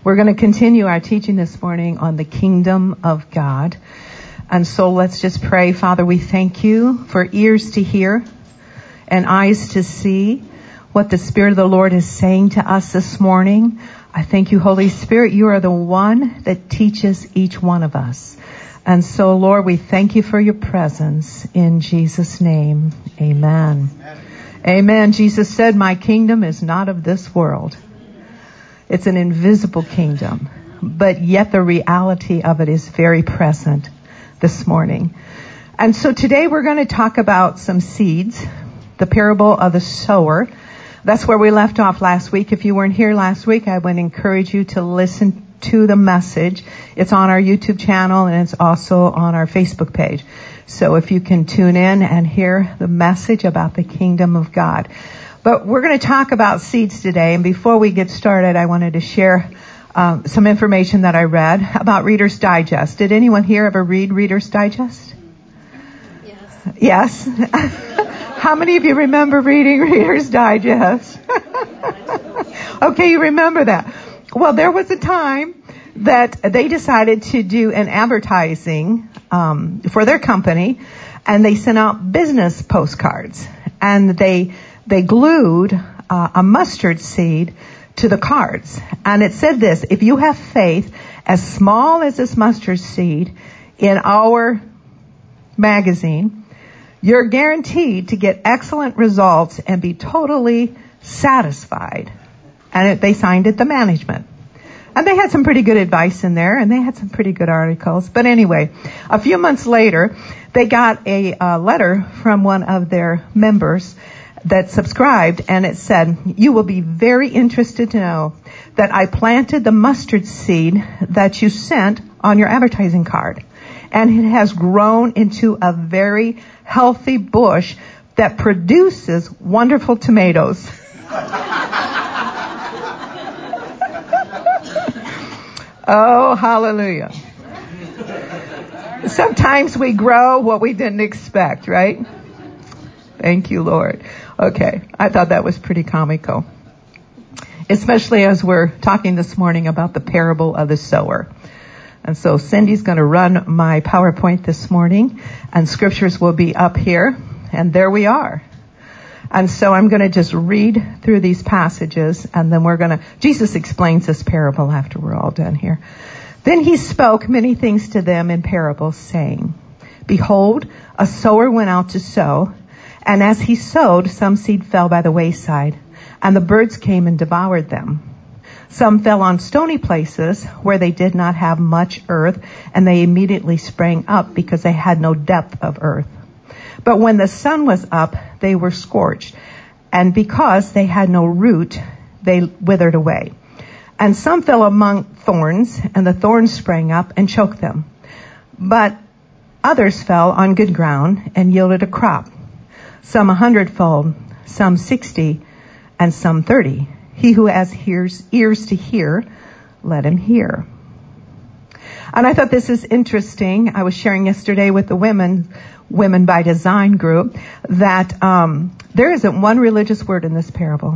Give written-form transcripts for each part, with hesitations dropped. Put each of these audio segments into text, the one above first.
We're going to continue our teaching this morning on the kingdom of God. And so let's just pray. Father, we thank you for ears to hear and eyes to see what the Spirit of the Lord is saying to us this morning. I thank you, Holy Spirit. You are the one that teaches each one of us. And so, Lord, we thank you for your presence in Jesus' name. Amen. Amen. Jesus said, my kingdom is not of this world. It's an invisible kingdom, but yet the reality of it is very present this morning. And so today we're going to talk about some seeds, the parable of the sower. That's where we left off last week. If you weren't here last week, I would encourage you to listen to the message. It's on our YouTube channel and it's also on our Facebook page. So if you can tune in and hear the message about the kingdom of God. But we're going to talk about seeds today. And before we get started, I wanted to share some information that I read about Reader's Digest. Did anyone here ever read Reader's Digest? Yes. How many of you remember reading Reader's Digest? Okay, you remember that. Well, there was a time that they decided to do an advertising for their company, and they sent out business postcards, and they glued a mustard seed to the cards. And it said this: if you have faith as small as this mustard seed in our magazine, you're guaranteed to get excellent results and be totally satisfied. And they signed it, the management. And they had some pretty good advice in there, and they had some pretty good articles. But anyway, a few months later, they got a letter from one of their members that subscribed, and it said, you will be very interested to know that I planted the mustard seed that you sent on your advertising card. And it has grown into a very healthy bush that produces wonderful tomatoes. Oh, hallelujah. Sometimes we grow what we didn't expect, right? Thank you, Lord. Okay, I thought that was pretty comical. Especially as we're talking this morning about the parable of the sower. And so Cindy's going to run my PowerPoint this morning, and scriptures will be up here, and there we are. And so I'm going to just read through these passages, and then Jesus explains this parable after we're all done here. Then he spoke many things to them in parables, saying, behold, a sower went out to sow, and as he sowed, some seed fell by the wayside, and the birds came and devoured them. Some fell on stony places where they did not have much earth, and they immediately sprang up because they had no depth of earth. But when the sun was up, they were scorched, and because they had no root, they withered away. And some fell among thorns, and the thorns sprang up and choked them. But others fell on good ground and yielded a crop, some 100-fold, some 60, and some 30. He who has ears to hear, let him hear. And I thought this is interesting. I was sharing yesterday with the Women by Design group, that there isn't one religious word in this parable.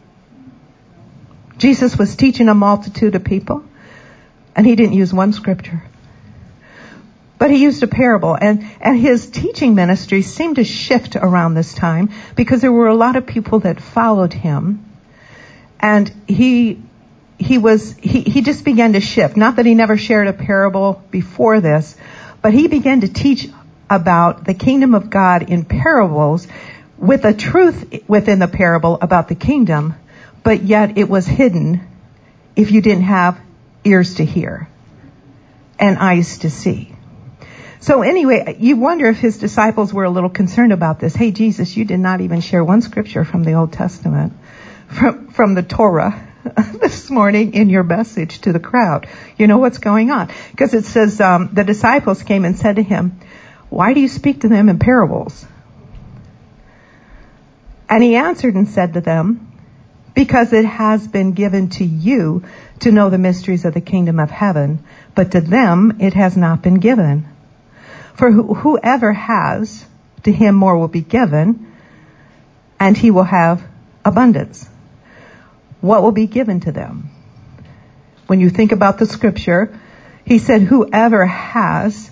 Jesus was teaching a multitude of people, and he didn't use one scripture. But he used a parable, and his teaching ministry seemed to shift around this time because there were a lot of people that followed him, and he just began to shift. Not that he never shared a parable before this, but he began to teach about the kingdom of God in parables with a truth within the parable about the kingdom, but yet it was hidden if you didn't have ears to hear and eyes to see. So anyway, you wonder if his disciples were a little concerned about this. Hey, Jesus, you did not even share one scripture from the Old Testament, from the Torah this morning in your message to the crowd. You know what's going on? Because it says the disciples came and said to him, why do you speak to them in parables? And he answered and said to them, because it has been given to you to know the mysteries of the kingdom of heaven, but to them it has not been given. For whoever has, to him more will be given, and he will have abundance. What will be given to them? when you think about the scripture, he said, whoever has,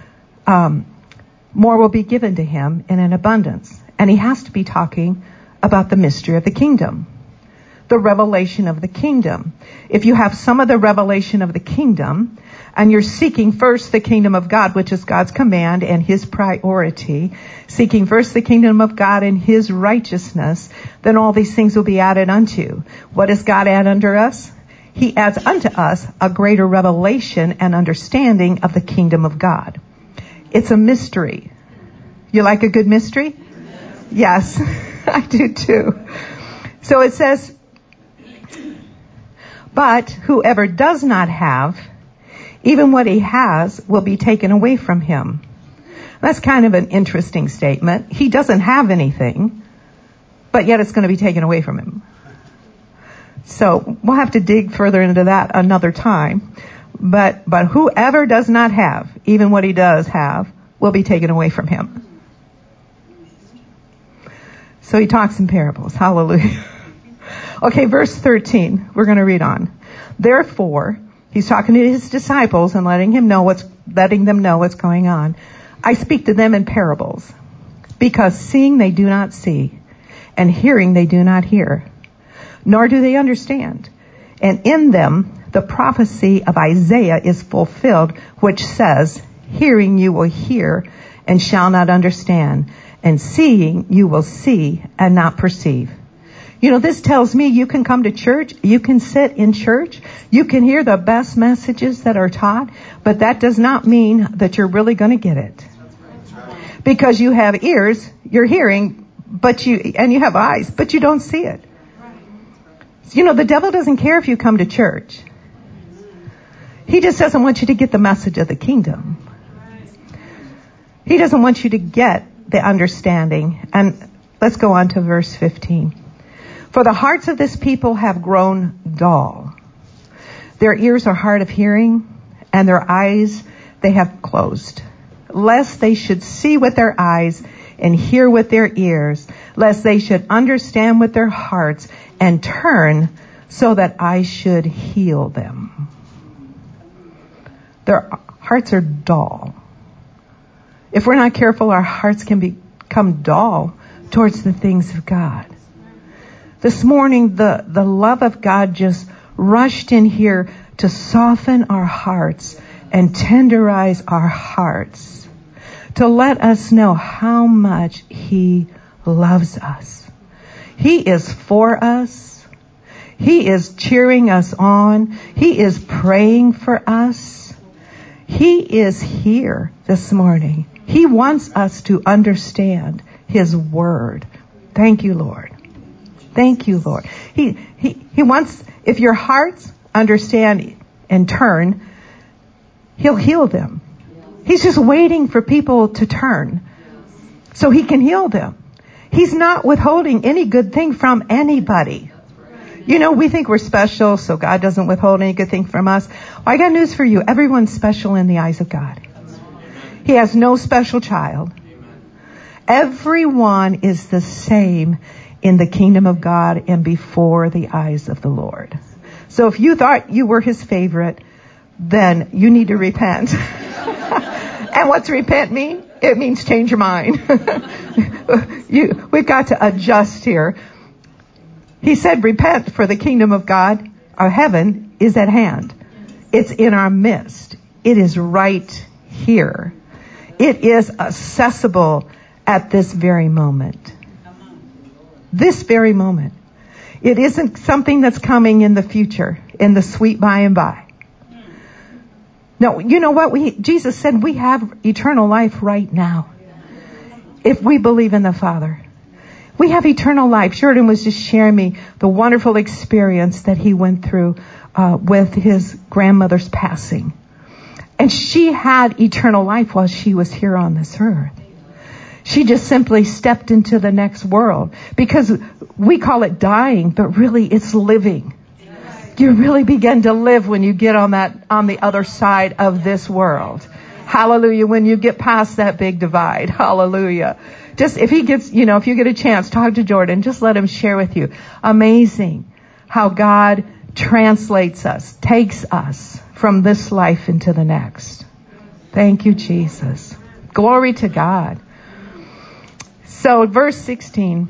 more will be given to him in an abundance. And he has to be talking about the mystery of the kingdom, the revelation of the kingdom. If you have some of the revelation of the kingdom, and you're seeking first the kingdom of God, which is God's command and his priority, seeking first the kingdom of God and his righteousness, then all these things will be added unto you. What does God add unto us? He adds unto us a greater revelation and understanding of the kingdom of God. It's a mystery. You like a good mystery? Yes, I do too. So it says, but whoever does not have, even what he has will be taken away from him. That's kind of an interesting statement. He doesn't have anything, but yet it's going to be taken away from him. So we'll have to dig further into that another time. But whoever does not have, even what he does have, will be taken away from him. So he talks in parables. Hallelujah. Okay, verse 13. We're going to read on. Therefore, he's talking to his disciples and letting them know what's going on. I speak to them in parables, because seeing they do not see, and hearing they do not hear, nor do they understand. And in them the prophecy of Isaiah is fulfilled, which says, hearing you will hear and shall not understand, and seeing you will see and not perceive. You know, this tells me you can come to church, you can sit in church, you can hear the best messages that are taught, but that does not mean that you're really going to get it. Because you have ears, you're hearing, and you have eyes, but you don't see it. You know, the devil doesn't care if you come to church. He just doesn't want you to get the message of the kingdom. He doesn't want you to get the understanding. And let's go on to verse 15. For the hearts of this people have grown dull. Their ears are hard of hearing, and their eyes they have closed, lest they should see with their eyes and hear with their ears, lest they should understand with their hearts and turn, so that I should heal them. Their hearts are dull. If we're not careful, our hearts can become dull towards the things of God. This morning, the love of God just rushed in here to soften our hearts and tenderize our hearts, to let us know how much he loves us. He is for us. He is cheering us on. He is praying for us. He is here this morning. He wants us to understand his word. Thank you, Lord. Thank you, Lord. He wants, if your hearts understand and turn, he'll heal them. He's just waiting for people to turn so he can heal them. He's not withholding any good thing from anybody. You know, we think we're special, so God doesn't withhold any good thing from us. Well, I got news for you. Everyone's special in the eyes of God. He has no special child. Everyone is the same in the kingdom of God and before the eyes of the Lord. So if you thought you were his favorite, then you need to repent. And what's repent mean? It means change your mind. We've got to adjust here. He said, repent, for the kingdom of God, or heaven, is at hand. It's in our midst. It is right here. It is accessible at this very moment. This very moment. It isn't something that's coming in the future, in the sweet by and by. No, you know what? Jesus said we have eternal life right now. If we believe in the Father. We have eternal life. Jordan was just sharing me the wonderful experience that he went through with his grandmother's passing. And she had eternal life while she was here on this earth. She just simply stepped into the next world, because we call it dying, but really it's living. You really begin to live when you get on the other side of this world. Hallelujah. When you get past that big divide. Hallelujah. Just if you get a chance, talk to Jordan. Just let him share with you. Amazing how God translates us, takes us from this life into the next. Thank you, Jesus. Glory to God. So verse 16,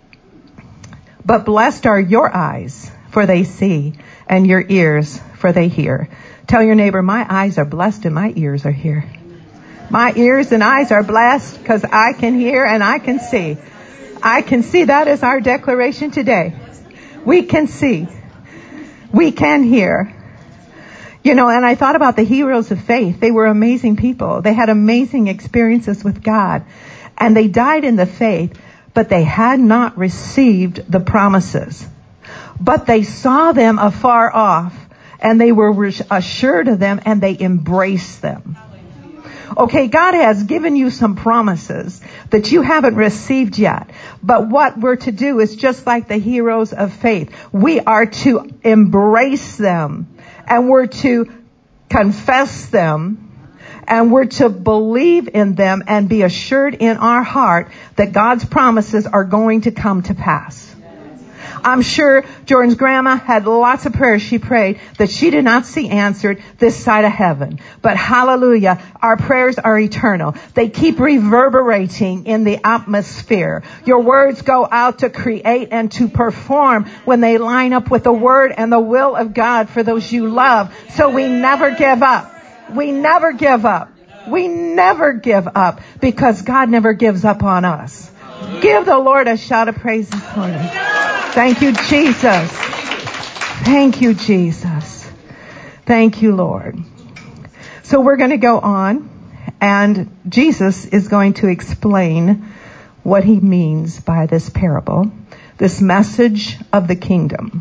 but blessed are your eyes, for they see, and your ears, for they hear. Tell your neighbor, my eyes are blessed and my ears are here. My ears and eyes are blessed because I can hear and I can see. I can see. That is our declaration today. We can see. We can hear. You know, and I thought about the heroes of faith. They were amazing people. They had amazing experiences with God. And they died in the faith, but they had not received the promises. But they saw them afar off, and they were assured of them, and they embraced them. Okay, God has given you some promises that you haven't received yet. But what we're to do is just like the heroes of faith. We are to embrace them, and we're to confess them, and we're to believe in them and be assured in our heart that God's promises are going to come to pass. I'm sure Jordan's grandma had lots of prayers she prayed that she did not see answered this side of heaven. But hallelujah, our prayers are eternal. They keep reverberating in the atmosphere. Your words go out to create and to perform when they line up with the word and the will of God for those you love. So we never give up. We never give up. We never give up because God never gives up on us. Give the Lord a shout of praise this morning. Thank you, Jesus. Thank you, Jesus. Thank you, Lord. So we're going to go on, and Jesus is going to explain what he means by this parable, this message of the kingdom.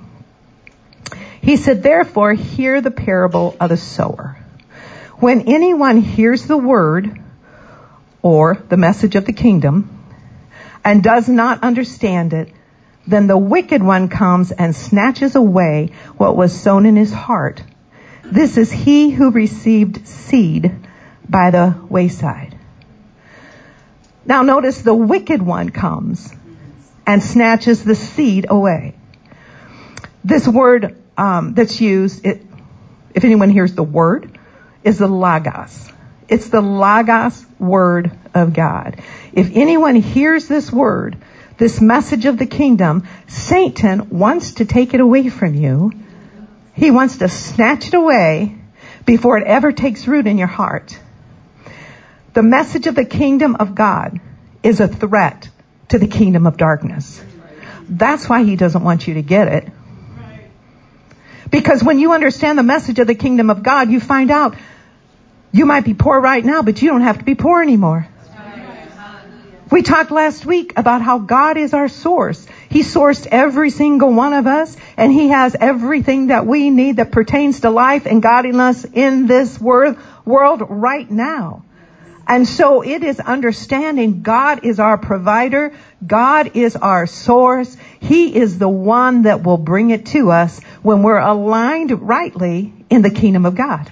He said, therefore, hear the parable of the sower. When anyone hears the word or the message of the kingdom and does not understand it, then the wicked one comes and snatches away what was sown in his heart. This is he who received seed by the wayside. Now notice the wicked one comes and snatches the seed away. This word that's used, if anyone hears the word, is the logos. It's the logos word of God. If anyone hears this word, this message of the kingdom, Satan wants to take it away from you. He wants to snatch it away before it ever takes root in your heart. The message of the kingdom of God is a threat to the kingdom of darkness. That's why he doesn't want you to get it. Because when you understand the message of the kingdom of God, you find out you might be poor right now, but you don't have to be poor anymore. We talked last week about how God is our source. He sourced every single one of us, and he has everything that we need that pertains to life and godliness in this world right now. And so it is understanding God is our provider. God is our source. He is the one that will bring it to us when we're aligned rightly in the kingdom of God.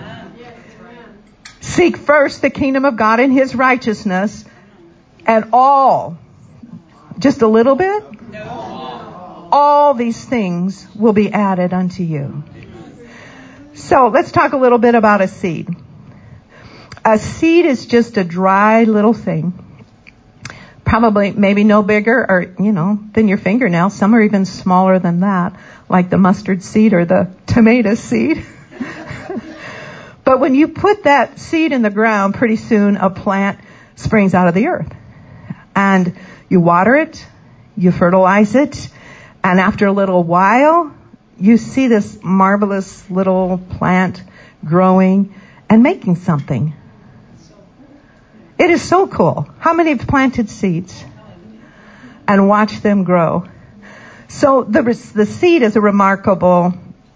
Seek first the kingdom of God and his righteousness, and just a little bit, all these things will be added unto you. So let's talk a little bit about a seed. A seed is just a dry little thing. Probably maybe no bigger or, than your fingernail. Some are even smaller than that, like the mustard seed or the tomato seed. But when you put that seed in the ground, pretty soon a plant springs out of the earth. And you water it, you fertilize it, and after a little while, you see this marvelous little plant growing and making something. It is so cool. How many have planted seeds and watched them grow? So the seed is a remarkable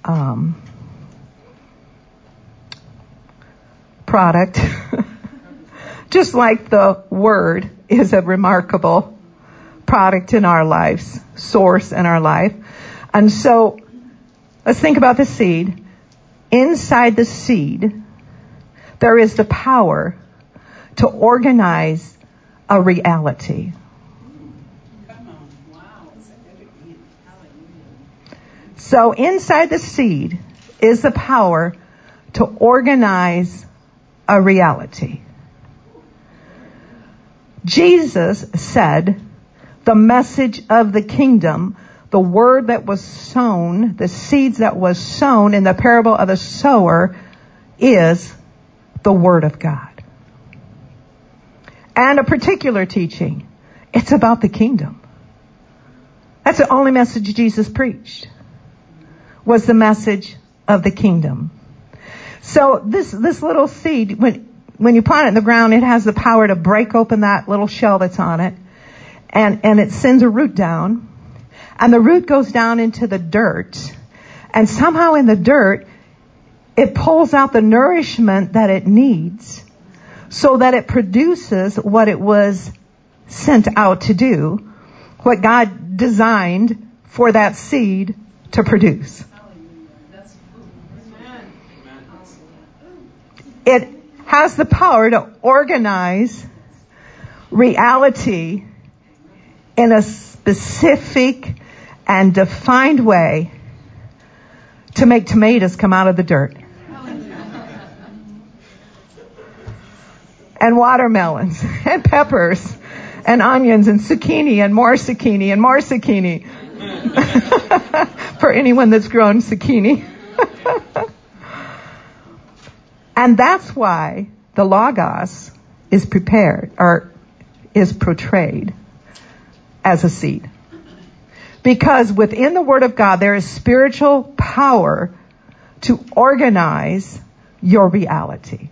product, just like the word is a remarkable product in our lives, source in our life. And so let's think about the seed. Inside the seed, there is the power to organize a reality. So inside the seed is the power to organize a reality. Jesus said, the message of the kingdom, the word that was sown, the seeds that was sown in the parable of the sower is the word of God. And a particular teaching, it's about the kingdom. That's the only message Jesus preached, was the message of the kingdom. So this little seed, when you plant it in the ground, it has the power to break open that little shell that's on it, and it sends a root down, and the root goes down into the dirt, and somehow in the dirt, it pulls out the nourishment that it needs so that it produces what it was sent out to do, what God designed for that seed to produce. It has the power to organize reality in a specific and defined way to make tomatoes come out of the dirt. And watermelons and peppers and onions and zucchini and more zucchini and more zucchini. For anyone that's grown zucchini. And that's why the Logos is prepared or is portrayed as a seed. Because within the Word of God there is spiritual power to organize your reality.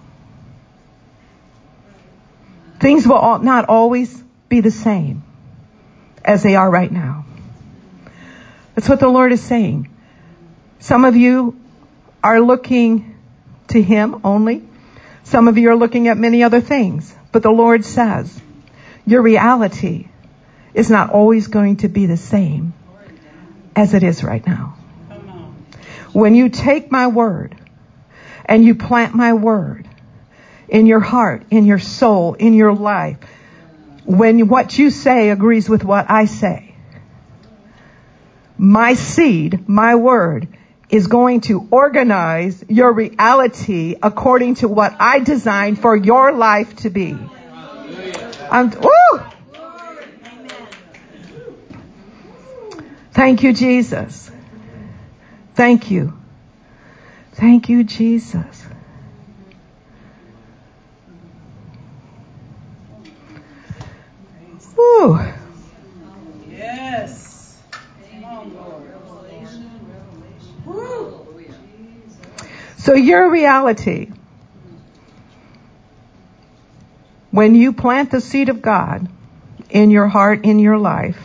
Things will not always be the same as they are right now. That's what the Lord is saying. Some of you are looking to Him only. Some of you are looking at many other things. But the Lord says, your reality is not always going to be the same as it is right now. When you take my word and you plant my word in your heart, in your soul, in your life, when what you say agrees with what I say, my seed, my word, is going to organize your reality according to what I designed for your life to be. Woo! Thank you, Jesus. Thank you. Thank you, Jesus. Woo. Yes. Come on, Lord. Woo. So your reality, when you plant the seed of God in your heart, in your life,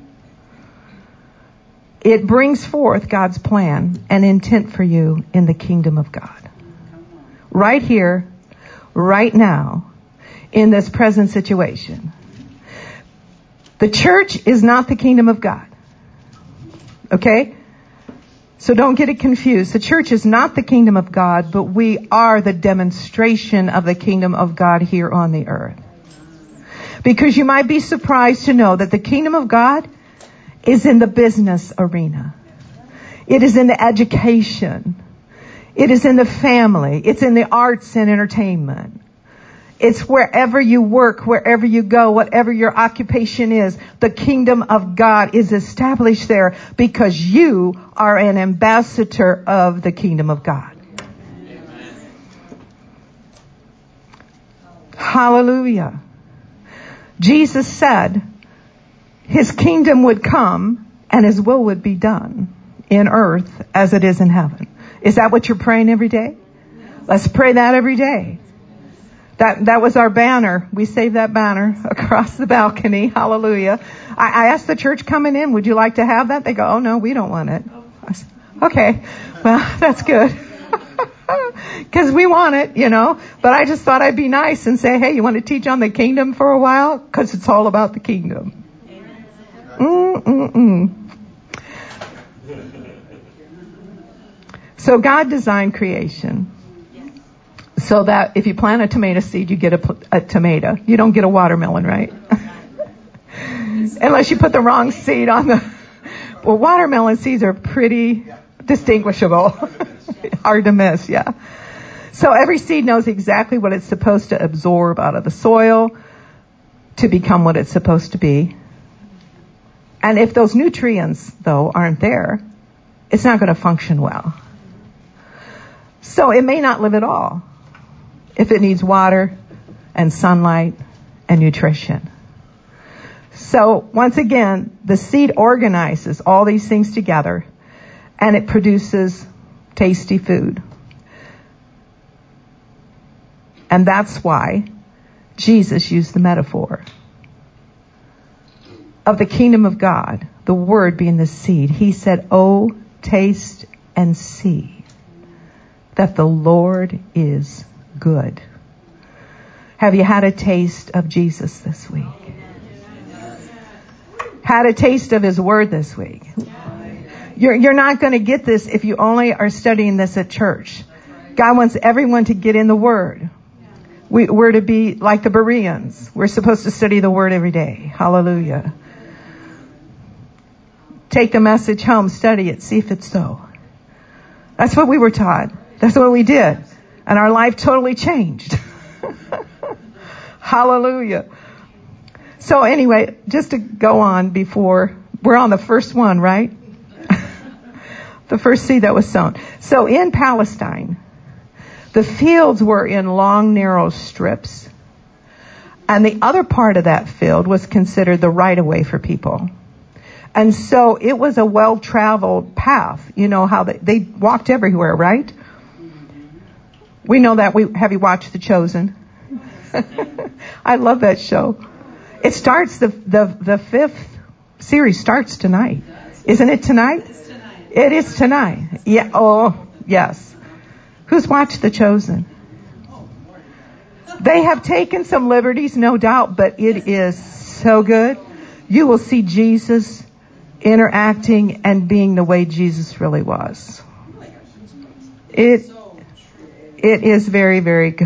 it brings forth God's plan and intent for you in the kingdom of God. Right here, right now, in this present situation. The church is not the kingdom of God. Okay? So don't get it confused. The church is not the kingdom of God, but we are the demonstration of the kingdom of God here on the earth. Because you might be surprised to know that the kingdom of God is in the business arena. It is in the education. It is in the family. It's in the arts and entertainment. It's wherever you work, wherever you go, whatever your occupation is, the kingdom of God is established there because you are an ambassador of the kingdom of God. Amen. Hallelujah. Jesus said His kingdom would come and His will would be done in earth as it is in heaven. Is that what you're praying every day? Let's pray that every day. That was our banner. We saved that banner across the balcony. Hallelujah. I asked the church coming in, would you like to have that? They go, oh no, we don't want it. I said, okay, well, that's good. Because we want it, you know. But I just thought I'd be nice and say, hey, you want to teach on the kingdom for a while? Because it's all about the kingdom. So God designed creation so that if you plant a tomato seed, you get a tomato. You don't get a watermelon, right? Unless you put the wrong seed on the Well, watermelon seeds are pretty distinguishable. Hard to miss, yeah. So every seed knows exactly what it's supposed to absorb out of the soil to become what it's supposed to be. And if those nutrients, though, aren't there, it's not going to function well. So it may not live at all if it needs water and sunlight and nutrition. So once again, the seed organizes all these things together and it produces tasty food. And that's why Jesus used the metaphor of the kingdom of God, the word being the seed. He said, "Oh, taste and see that the Lord is good." Have you had a taste of Jesus this week? Had a taste of his word this week? You're not going to get this if you only are studying this at church. God wants everyone to get in the word. We're to be like the Bereans. We're supposed to study the word every day. Hallelujah. Take the message home, study it, see if it's so. That's what we were taught. That's what we did. And our life totally changed. Hallelujah. So anyway, just to go on before, we're on the first one, right? The first seed that was sown. So in Palestine, the fields were in long, narrow strips. And the other part of that field was considered the right-of-way for people. And so it was a well-traveled path. You know how they walked everywhere, right? We know that. Have you watched The Chosen? I love that show. It starts, the fifth series starts tonight. Isn't it tonight? It is tonight. Yeah. Oh, yes. Who's watched The Chosen? They have taken some liberties, no doubt, but it is so good. You will see Jesus interacting and being the way Jesus really was. It is very, very good.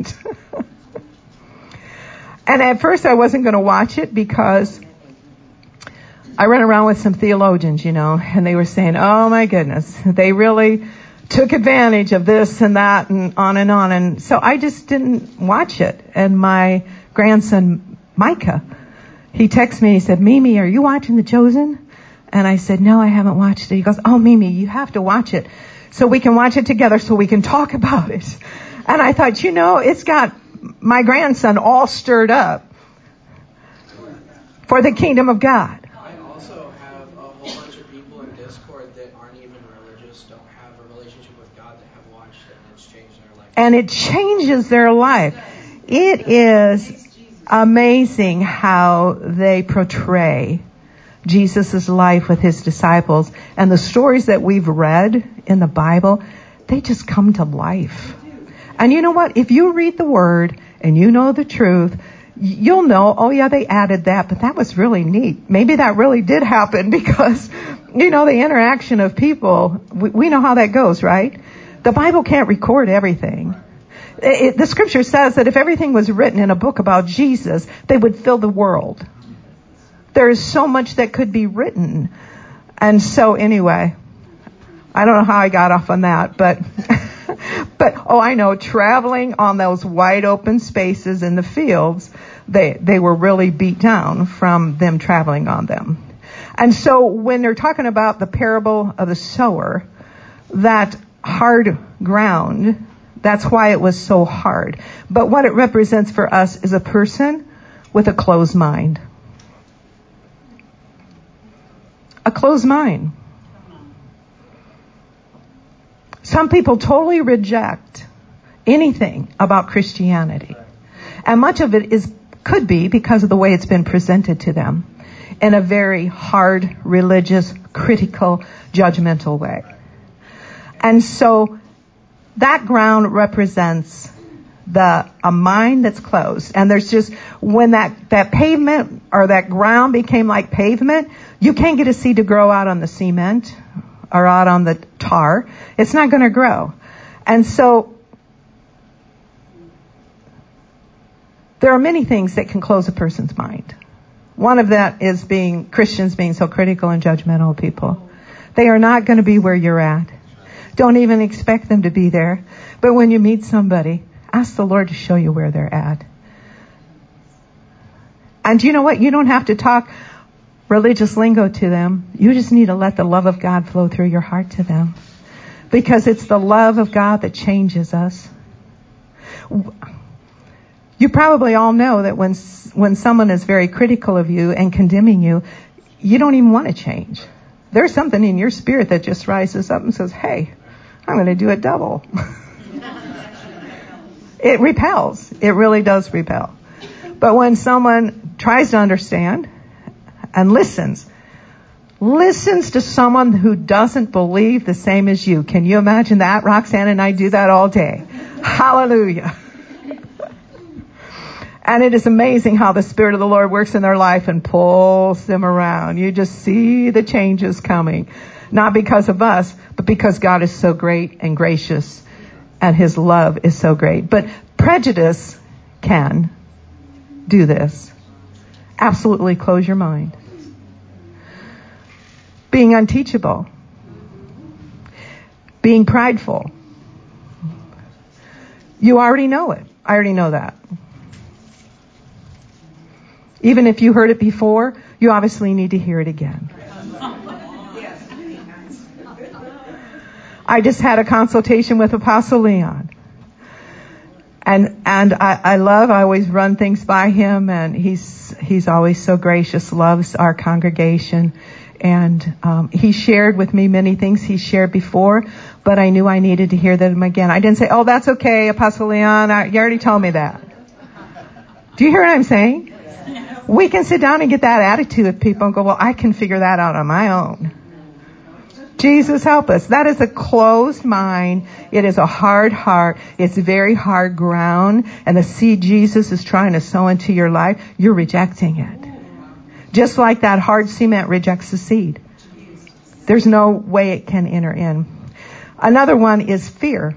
And at first I wasn't going to watch it because I ran around with some theologians, and they were saying, oh my goodness, they really took advantage of this and that and on and on. And so I just didn't watch it. And my grandson, Micah, he texted me and he said, Mimi, are you watching The Chosen? And I said, no, I haven't watched it. He goes, oh, Mimi, you have to watch it so we can watch it together so we can talk about it. And I thought, it's got my grandson all stirred up for the kingdom of God. I also have a whole bunch of people in Discord that aren't even religious, don't have a relationship with God, that have watched it and it's changed their life. And it changes their life. It is amazing how they portray Jesus' life with his disciples. And the stories that we've read in the Bible, they just come to life. And you know what? If you read the word and you know the truth, you'll know, oh yeah, they added that, but that was really neat. Maybe that really did happen because, the interaction of people, we know how that goes, right? The Bible can't record everything. The scripture says that if everything was written in a book about Jesus, they would fill the world. There is so much that could be written. And so anyway, I don't know how I got off on that, but I know, traveling on those wide open spaces in the fields, they were really beat down from them traveling on them. And so when they're talking about the parable of the sower, that hard ground, that's why it was so hard. But what it represents for us is a person with a closed mind. A closed mind. Some people totally reject anything about Christianity. And much of it could be because of the way it's been presented to them in a very hard, religious, critical, judgmental way. And so that ground represents a mind that's closed. And there's just, when that pavement or that ground became like pavement, you can't get a seed to grow out on the cement or out on the tar. It's not going to grow. And so there are many things that can close a person's mind. One of that is Christians being so critical and judgmental of people. They are not going to be where you're at. Don't even expect them to be there. But when you meet somebody, ask the Lord to show you where they're at. And you know what? You don't have to talk religious lingo to them. You just need to let the love of God flow through your heart to them. Because it's the love of God that changes us. You probably all know that when someone is very critical of you and condemning you, you don't even want to change. There's something in your spirit that just rises up and says, hey, I'm going to do it double. It repels. It really does repel. But when someone tries to understand and listens to someone who doesn't believe the same as you. Can you imagine that? Roxanne and I do that all day. Hallelujah. And it is amazing how the Spirit of the Lord works in their life and pulls them around. You just see the changes coming. Not because of us, but because God is so great and gracious and His love is so great. But prejudice can do this. Absolutely close your mind. Being unteachable. Being prideful. You already know it. I already know that. Even if you heard it before, you obviously need to hear it again. I just had a consultation with Apostle Leon. And I always run things by him, and he's always so gracious, loves our congregation. And he shared with me many things he shared before, but I knew I needed to hear them again. I didn't say, oh, that's okay, Apostle Leon, you already told me that. Do you hear what I'm saying? We can sit down and get that attitude with people and go, well, I can figure that out on my own. Jesus, help us. That is a closed mind. It is a hard heart. It's very hard ground. And the seed Jesus is trying to sow into your life, you're rejecting it. Just like that hard cement rejects the seed. There's no way it can enter in. Another one is fear.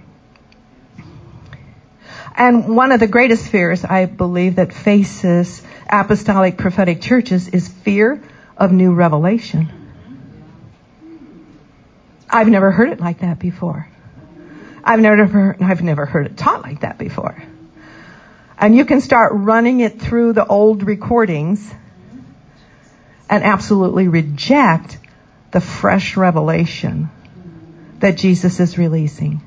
And one of the greatest fears, I believe, that faces apostolic prophetic churches is fear of new revelation. I've never heard it like that before. I've never heard it taught like that before. And you can start running it through the old recordings and absolutely reject the fresh revelation that Jesus is releasing.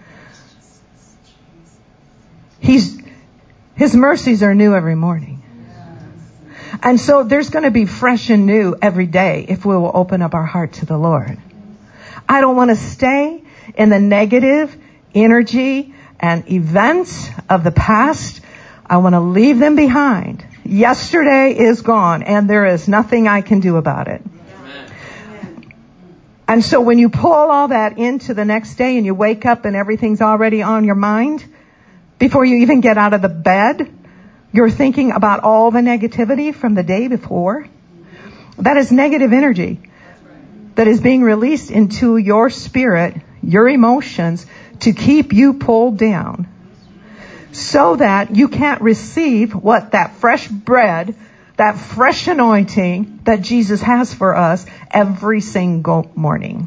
His mercies are new every morning. And so there's going to be fresh and new every day if we will open up our heart to the Lord. I don't want to stay in the negative energy and events of the past. I want to leave them behind. Yesterday is gone, and there is nothing I can do about it. Amen. And so when you pull all that into the next day and you wake up and everything's already on your mind, before you even get out of the bed, you're thinking about all the negativity from the day before. That is negative energy that is being released into your spirit, your emotions, to keep you pulled down so that you can't receive what that fresh bread, that fresh anointing that Jesus has for us every single morning.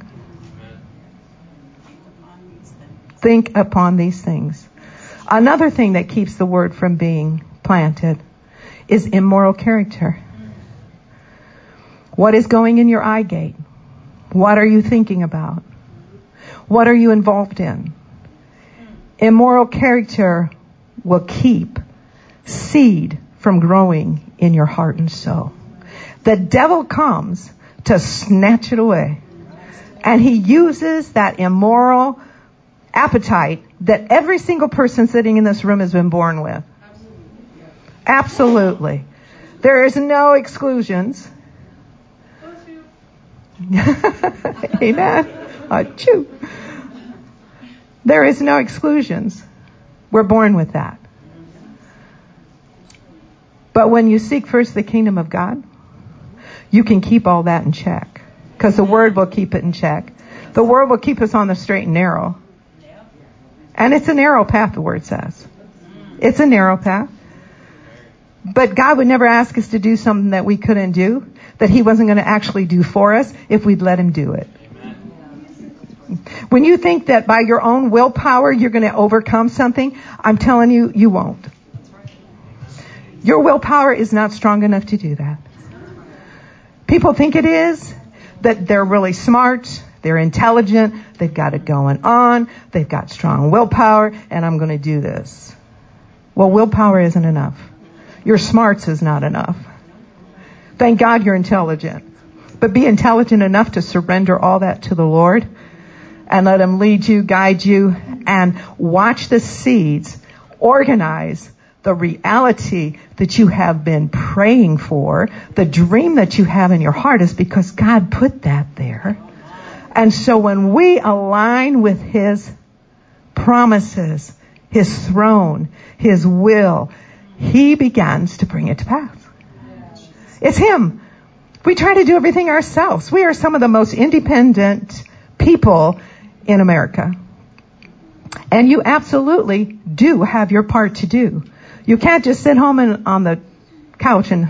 Think upon these things. Another thing that keeps the word from being planted is immoral character. What is going in your eye gate? What are you thinking about? What are you involved in? Immoral character will keep seed from growing in your heart and soul. The devil comes to snatch it away. And he uses that immoral appetite that every single person sitting in this room has been born with. Absolutely. There is no exclusions. Amen. Achoo. There is no exclusions. We're born with that. But when you seek first the kingdom of God, you can keep all that in check. Because the word will keep it in check. The word will keep us on the straight and narrow. And it's a narrow path, the word says. It's a narrow path. But God would never ask us to do something that we couldn't do, that he wasn't going to actually do for us if we'd let him do it. When you think that by your own willpower you're going to overcome something, I'm telling you, you won't. Your willpower is not strong enough to do that. People think it is, that they're really smart, they're intelligent, they've got it going on, they've got strong willpower, and I'm going to do this. Well, willpower isn't enough. Your smarts is not enough. Thank God you're intelligent. But be intelligent enough to surrender all that to the Lord and let him lead you, guide you, and watch the seeds organize the reality that you have been praying for. The dream that you have in your heart is because God put that there. And so when we align with his promises, his throne, his will, he begins to bring it to pass. It's him. We try to do everything ourselves. We are some of the most independent people in America. And you absolutely do have your part to do. You can't just sit home and on the couch and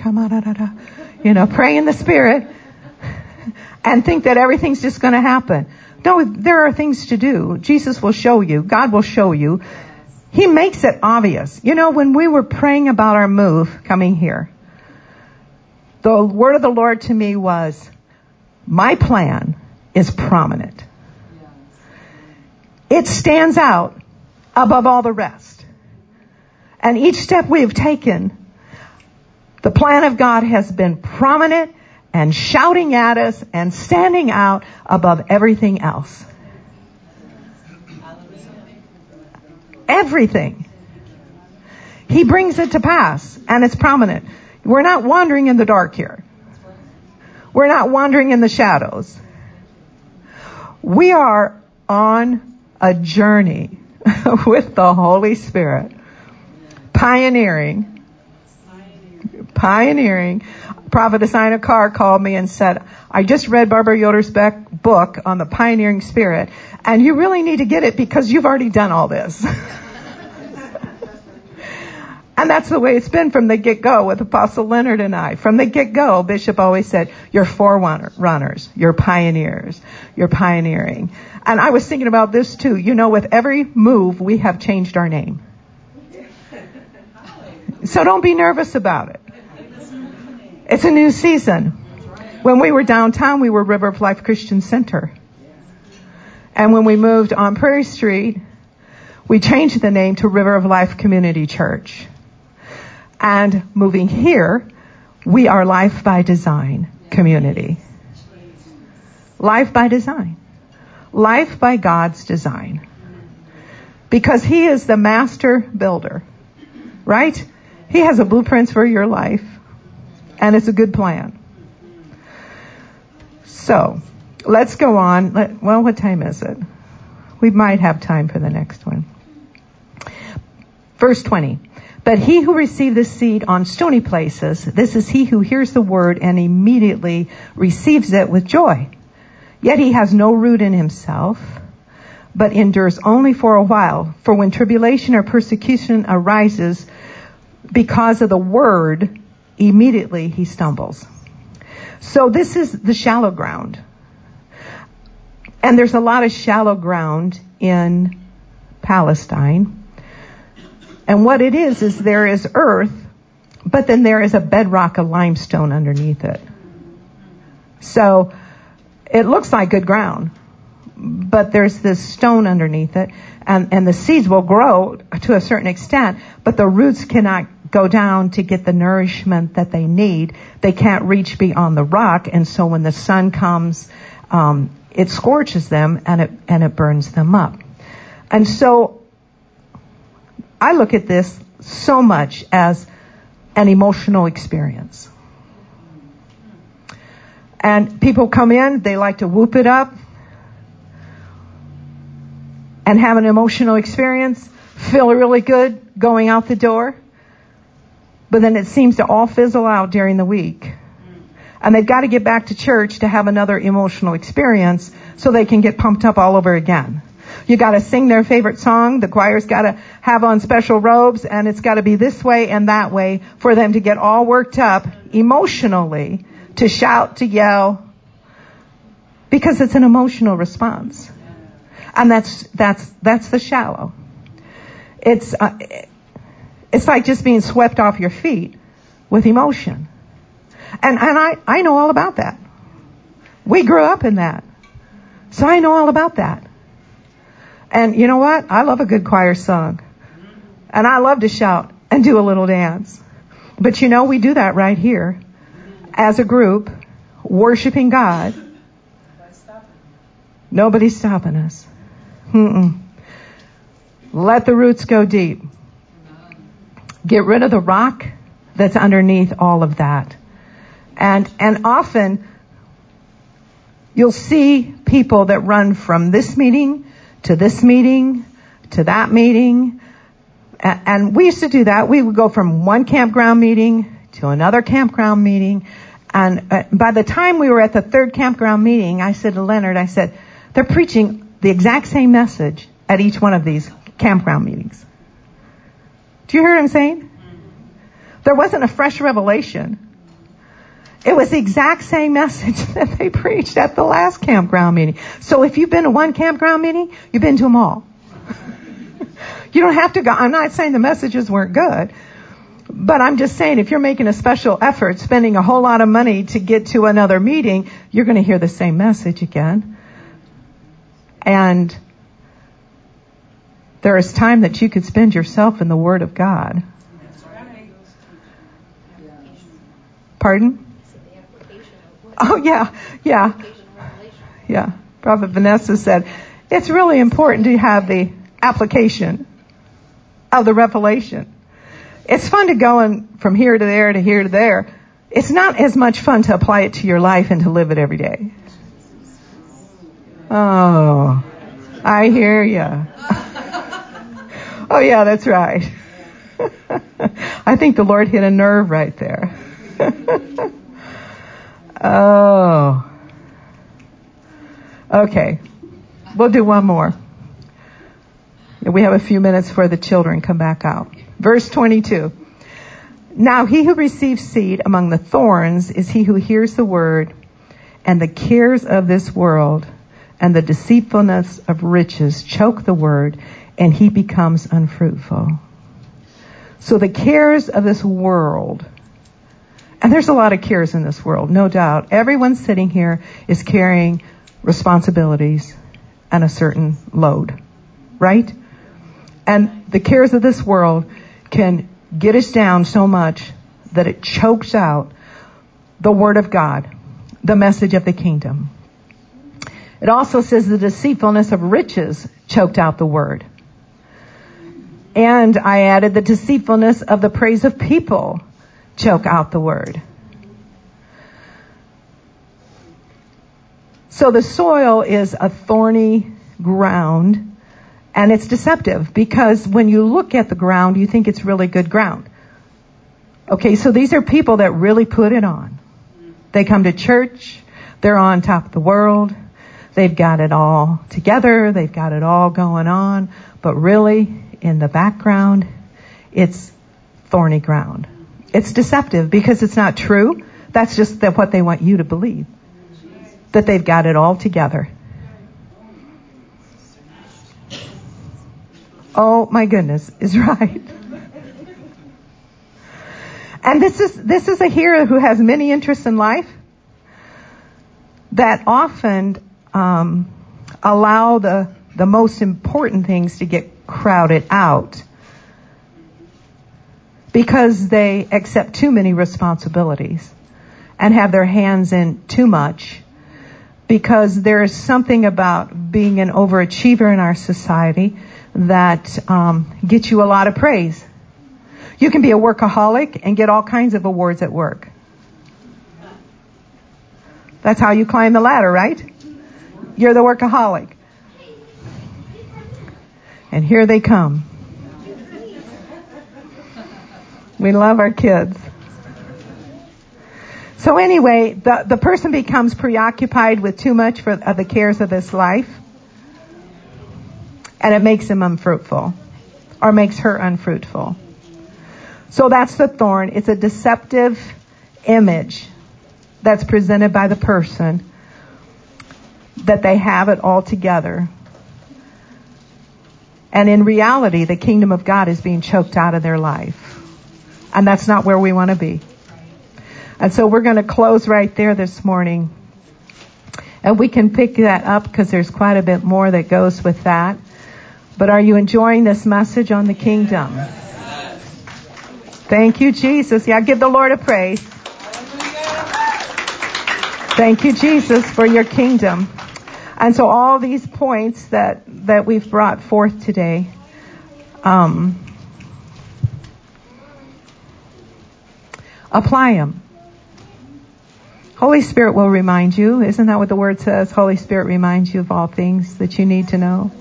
pray in the Spirit and think that everything's just going to happen. No, there are things to do. Jesus will show you. God will show you. He makes it obvious. When we were praying about our move coming here, the word of the Lord to me was, my plan is prominent. It stands out above all the rest. And each step we have taken, the plan of God has been prominent and shouting at us and standing out above everything else. Everything. He brings it to pass, and it's prominent. We're not wandering in the dark here. We're not wandering in the shadows. We are on a journey with the Holy Spirit. Pioneering. Prophetess Ina Carr called me and said, I just read Barbara Yoder's book on the pioneering spirit, and you really need to get it because you've already done all this. And that's the way it's been from the get-go with Apostle Leonard and I. From the get-go, Bishop always said, you're forerunners, you're pioneers, you're pioneering. And I was thinking about this too. With every move, we have changed our name. So don't be nervous about it. It's a new season. When we were downtown, we were River of Life Christian Center. And when we moved on Prairie Street, we changed the name to River of Life Community Church. And moving here, we are Life by Design Community. Life by design. Life by God's design. Because he is the master builder. Right? He has a blueprint for your life. And it's a good plan. So, let's go on. What time is it? We might have time for the next one. Verse 20. But he who received the seed on stony places, this is he who hears the word and immediately receives it with joy. Yet he has no root in himself, but endures only for a while. For when tribulation or persecution arises because of the word, immediately he stumbles. So this is the shallow ground. And there's a lot of shallow ground in Palestine. And what it is there is earth, but then there is a bedrock of limestone underneath it. So it looks like good ground, but there's this stone underneath it, and the seeds will grow to a certain extent, but the roots cannot go down to get the nourishment that they need. They can't reach beyond the rock, and so when the sun comes, it scorches them and it burns them up. And so I look at this so much as an emotional experience. And people come in, they like to whoop it up and have an emotional experience, feel really good going out the door. But then it seems to all fizzle out during the week. And they've got to get back to church to have another emotional experience so they can get pumped up all over again. You got to sing their favorite song. The choir's got to have on special robes, and it's got to be this way and that way for them to get all worked up emotionally, to shout, to yell, because it's an emotional response. And that's the shallow. It's like just being swept off your feet with emotion. And I know all about that. We grew up in that. So I know all about that. And you know what? I love a good choir song. And I love to shout and do a little dance. But you know, we do that right here as a group, worshiping God. Nobody's stopping us. Let the roots go deep. Get rid of the rock that's underneath all of that. And often you'll see people that run from this meeting to this meeting to that meeting. And we used to do that. We would go from one campground meeting to another campground meeting. And by the time we were at the third campground meeting, I said to Leonard, I said, they're preaching the exact same message at each one of these campground meetings. Do you hear what I'm saying? There wasn't a fresh revelation. It was the exact same message that they preached at the last campground meeting. So if you've been to one campground meeting, you've been to them all. You don't have to go. I'm not saying the messages weren't good, but I'm just saying if you're making a special effort, spending a whole lot of money to get to another meeting, you're going to hear the same message again. And there is time that you could spend yourself in the Word of God. Pardon? Oh, yeah. Prophet Vanessa said, it's really important to have the application of the revelation. It's fun to go from here to there to here to there. It's not as much fun to apply it to your life and to live it every day. Oh, I hear ya. Oh, yeah, that's right. I think the Lord hit a nerve right there. Oh. Okay. We'll do one more. We have a few minutes before the children come back out. Verse 22. Now he who receives seed among the thorns is he who hears the word, and the cares of this world and the deceitfulness of riches choke the word, and he becomes unfruitful. So the cares of this world, and there's a lot of cares in this world, no doubt. Everyone sitting here is carrying responsibilities and a certain load, right? And the cares of this world can get us down so much that it chokes out the Word of God, the message of the kingdom. It also says the deceitfulness of riches choked out the Word. And I added the deceitfulness of the praise of people choke out the Word. So the soil is a thorny ground, and it's deceptive because when you look at the ground, you think it's really good ground. Okay, so these are people that really put it on. They come to church, they're on top of the world, they've got it all together, they've got it all going on, but really, in the background, it's thorny ground. It's deceptive because it's not true. That's just what they want you to believe. That they've got it all together. Oh my goodness, is right. And this is a hero who has many interests in life that often allow the most important things to get crowded out because they accept too many responsibilities and have their hands in too much, because there is something about being an overachiever in our society that gets you a lot of praise. You can be a workaholic and get all kinds of awards at work. That's how you climb the ladder, right? You're the workaholic. And here they come. We love our kids. So anyway, the person becomes preoccupied with too much of the cares of this life. and it makes him unfruitful or makes her unfruitful. So that's the thorn. It's a deceptive image that's presented by the person that they have it all together. And in reality, the kingdom of God is being choked out of their life. And that's not where we want to be. And so we're going to close right there this morning. And we can pick that up because there's quite a bit more that goes with that. But are you enjoying this message on the kingdom? Thank you, Jesus. Yeah, give the Lord a praise. Thank you, Jesus, for your kingdom. And so all these points that we've brought forth today, apply them. Holy Spirit will remind you. Isn't that what the Word says? Holy Spirit reminds you of all things that you need to know.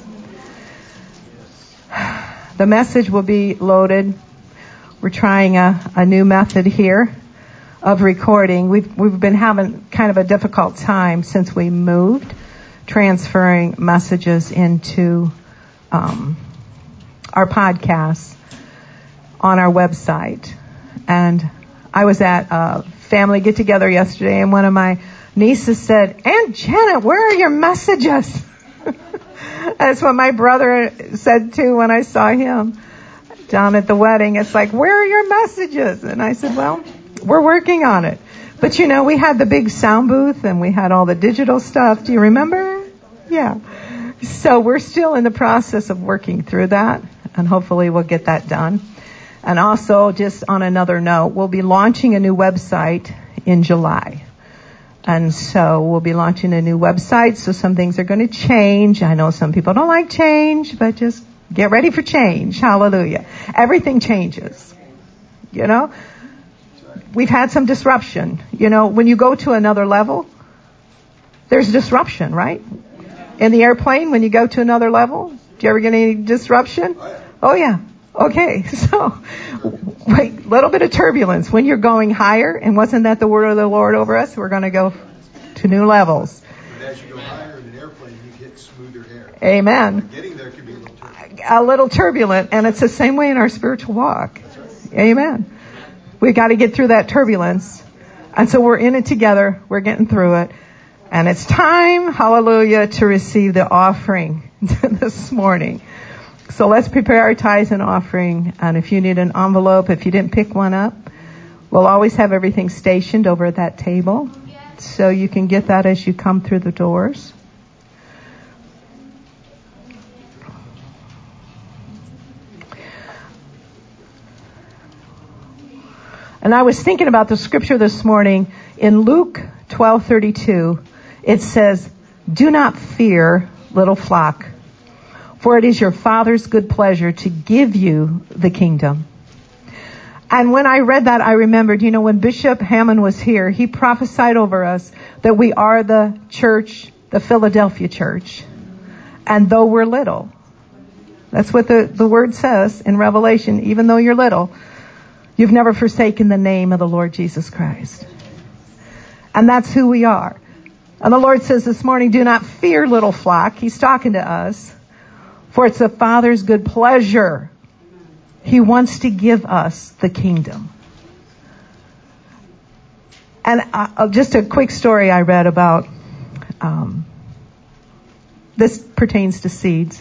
The message will be loaded. We're trying a new method here of recording. We've been having kind of a difficult time since we moved, transferring messages into our podcasts on our website. And I was at a family get-together yesterday, and one of my nieces said, "Aunt Janet, where are your messages?" That's what my brother said too when I saw him down at the wedding. It's like, "Where are your messages?" And I said, "Well, we're working on it." But we had the big sound booth and we had all the digital stuff. Do you remember? Yeah. So we're still in the process of working through that, and hopefully we'll get that done. And also, just on another note, we'll be launching a new website in July. And so we'll be launching a new website, so some things are going to change. I know some people don't like change, but just get ready for change. Hallelujah. Everything changes. We've had some disruption. When you go to another level, there's disruption, right? In the airplane, when you go to another level, do you ever get any disruption? Oh, yeah. Okay, so wait, a little bit of turbulence when you're going higher, and wasn't that the word of the Lord over us? We're going to go to new levels. But as you go higher in an airplane, you get smoother air. Amen. Getting there can be a little turbulent. A little turbulent, and it's the same way in our spiritual walk. Right. Amen. We got to get through that turbulence, and so we're in it together. We're getting through it, and it's time, hallelujah, to receive the offering this morning. So let's prepare our tithes and offering. And if you need an envelope, if you didn't pick one up, we'll always have everything stationed over at that table. So you can get that as you come through the doors. And I was thinking about the scripture this morning. In Luke 12:32, it says, "Do not fear, little flock, for it is your Father's good pleasure to give you the kingdom." And when I read that, I remembered, when Bishop Hammond was here, he prophesied over us that we are the church, the Philadelphia church. And though we're little, that's what the word says in Revelation, even though you're little, you've never forsaken the name of the Lord Jesus Christ. And that's who we are. And the Lord says this morning, do not fear, little flock. He's talking to us. For it's the Father's good pleasure. He wants to give us the kingdom. And just a quick story I read about, this pertains to seeds.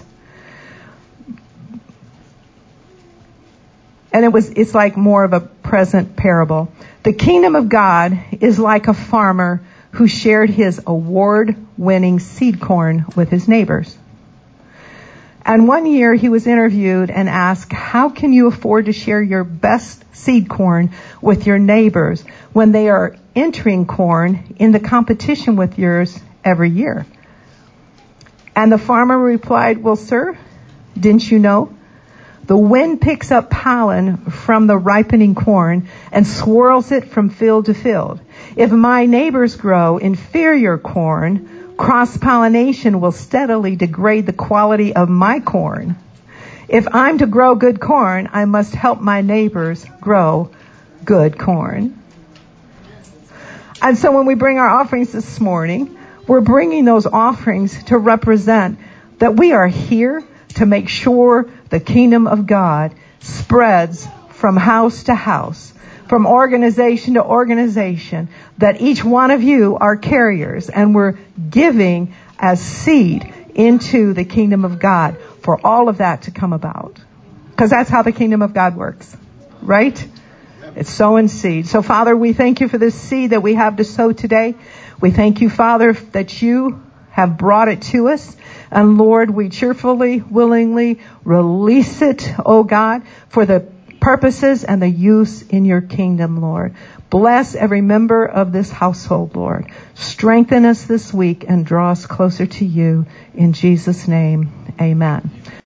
And it's like more of a present parable. The kingdom of God is like a farmer who shared his award-winning seed corn with his neighbors. And one year he was interviewed and asked, "How can you afford to share your best seed corn with your neighbors when they are entering corn in the competition with yours every year?" And the farmer replied, "Well, sir, didn't you know? The wind picks up pollen from the ripening corn and swirls it from field to field. If my neighbors grow inferior corn, cross-pollination will steadily degrade the quality of my corn. If I'm to grow good corn, I must help my neighbors grow good corn." And so when we bring our offerings this morning, we're bringing those offerings to represent that we are here to make sure the kingdom of God spreads from house to house, from organization to organization, that each one of you are carriers and we're giving as seed into the kingdom of God for all of that to come about. Because that's how the kingdom of God works, right? It's sowing seed. So, Father, we thank you for this seed that we have to sow today. We thank you, Father, that you have brought it to us. And Lord, we cheerfully, willingly release it, oh God, for the purposes and the use in your kingdom, Lord. Bless every member of this household, Lord. Strengthen us this week and draw us closer to you. In Jesus' name, amen.